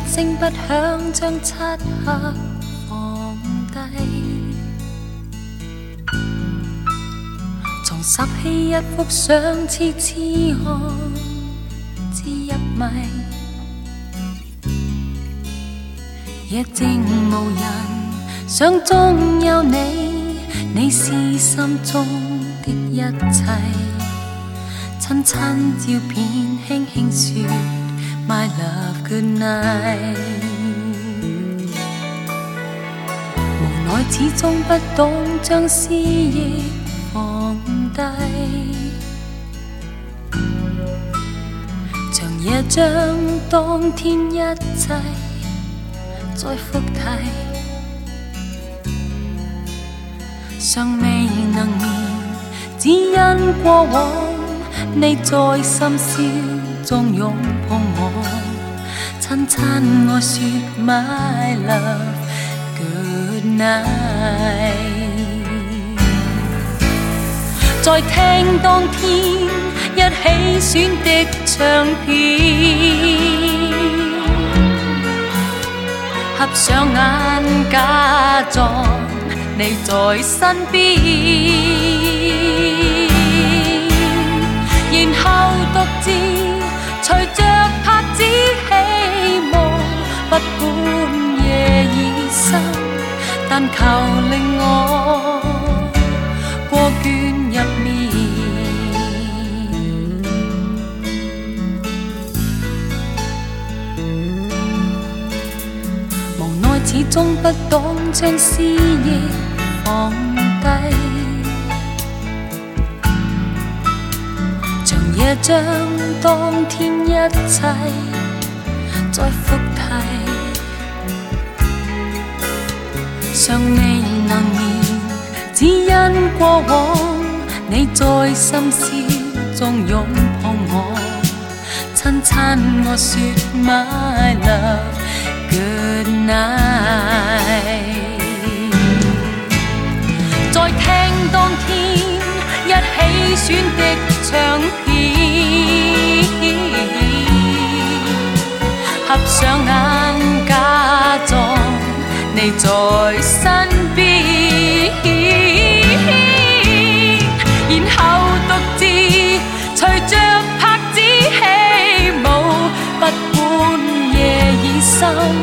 聲不響，將漆黑放低。重拾起一幅相，痴痴看，知一迷。夜靜無人，想中有你，你是心中的一切。親親照片，輕輕說 My love good night。無奈始終不懂將思憶放低，長夜將當天一切再複提，尚未能眠，只因過往你在深宵中擁抱我，親親我說 My love good night。再聽當天一起選的唱片，合上眼假裝你在身邊，然後獨自隨着拍子起舞，不管夜已深，但求令我過倦入眠。無奈始終不懂將思憶放低，長夜將當天一切再複提，尚未能眠，只因過往你在深宵中擁抱我，親親我說 My love good night。再聽當天一起選的唱片，合上眼假裝你在身邊，然後獨自隨着拍子起舞，不管夜已深，